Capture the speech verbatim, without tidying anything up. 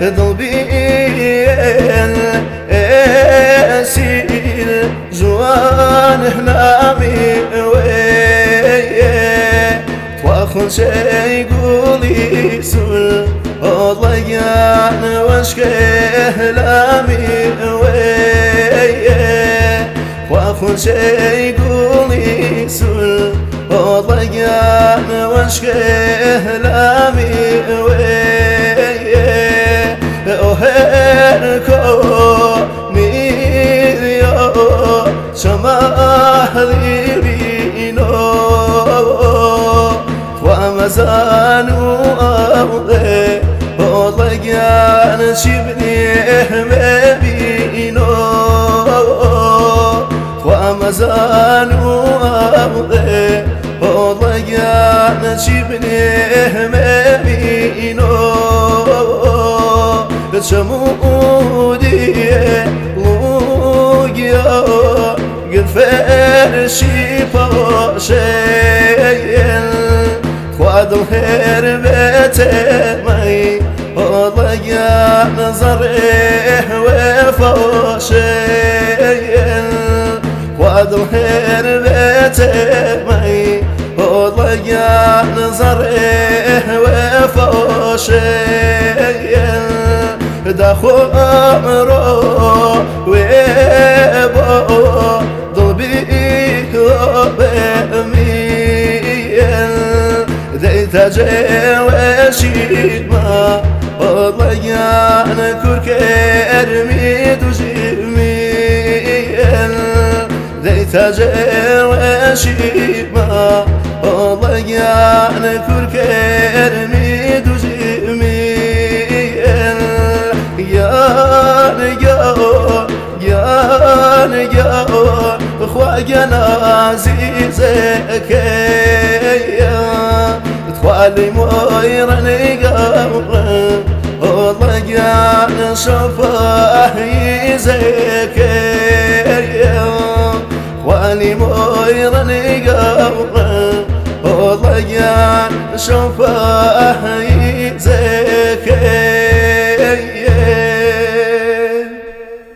ضلبي اسيل جوان هنامي ويه واخل شي قولي سل والله واشكي لامي ويه واخل شي قولي سل والله واشكي لامي ويه اوهركو ميريو شمالي بينو ومزانو أوضي والله كان شبني مبينو ومزانو أوضي والله كان شبني مبينو شمودي لوجيا قد فرشي فاشيل خواد الخير بتمي والله يا نظره وفاشيل خواد الخير بتمي والله يا نظره وفاشيل داخو امرو ويبو ضلبي بأميل ديت جواشي ما والله يا نكرك ارمي تجميل ديت جواشي ما والله يا نكرك ارمي تجميل يا نجار يا نجار خواجنا عزيزك يا تخوالي موير نجار والله يا نشوفه يزك يا خوالي موير نجار والله يا نشوفه يزك